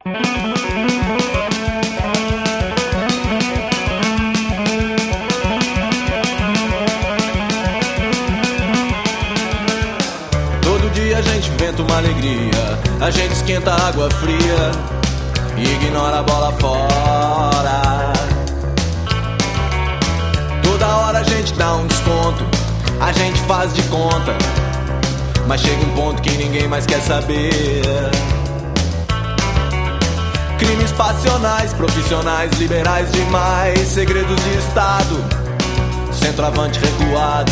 Todo dia a gente inventa uma alegria, a gente esquenta água fria e ignora a bola fora. Toda hora a gente dá um desconto, a gente faz de conta, mas chega um ponto que ninguém mais quer saber. Crimes passionais, profissionais, liberais demais, segredos de Estado, centroavante recuado.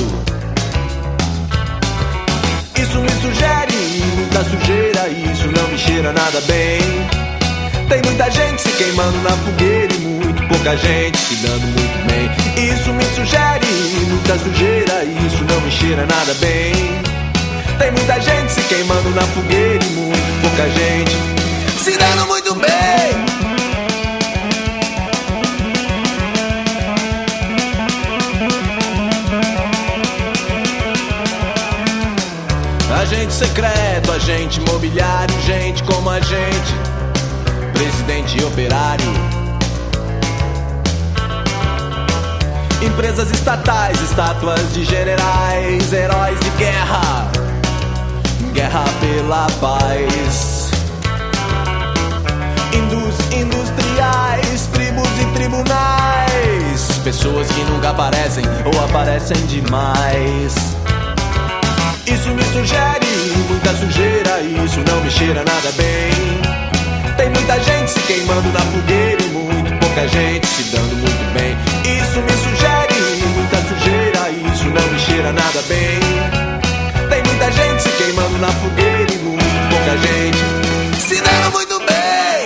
Isso me sugere muita sujeira, isso não me cheira nada bem. Tem muita gente se queimando na fogueira e muito pouca gente se dando muito bem. Isso me sugere muita sujeira, isso não me cheira nada bem. Tem muita gente se queimando na fogueira e muito pouca gente se dando muito bem. Agente secreto, agente imobiliário, gente como a gente, presidente e operário. Empresas estatais, estátuas de generais, heróis de guerra, guerra pela paz. Industriais, tribos e tribunais, pessoas que nunca aparecem ou aparecem demais. Isso me sugere muita sujeira, isso não me cheira nada bem. Tem muita gente se queimando na fogueira e muito pouca gente se dando muito bem. Isso me sugere muita sujeira, isso não me cheira nada bem. Tem muita gente se queimando na fogueira e muito pouca gente se dando muito bem.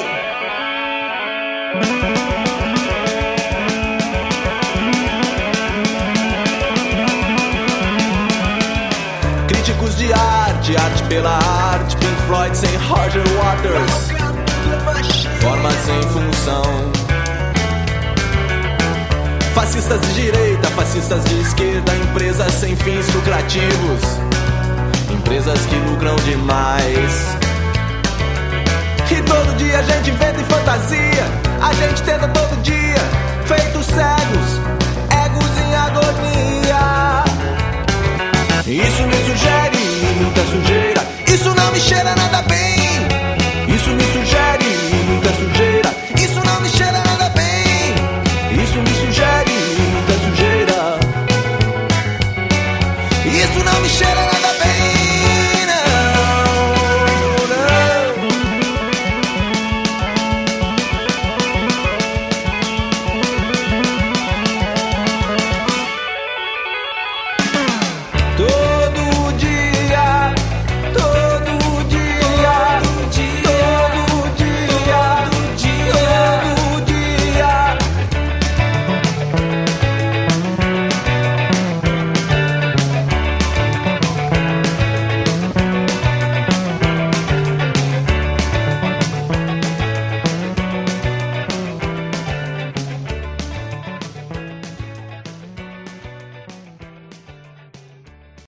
Críticos de arte, arte pela arte, Pink Floyd sem Roger Waters, forma sem função. Fascistas de direita, fascistas de esquerda, empresas sem fins lucrativos, empresas que lucram demais. E todo dia a gente inventa em fantasia, a gente tenta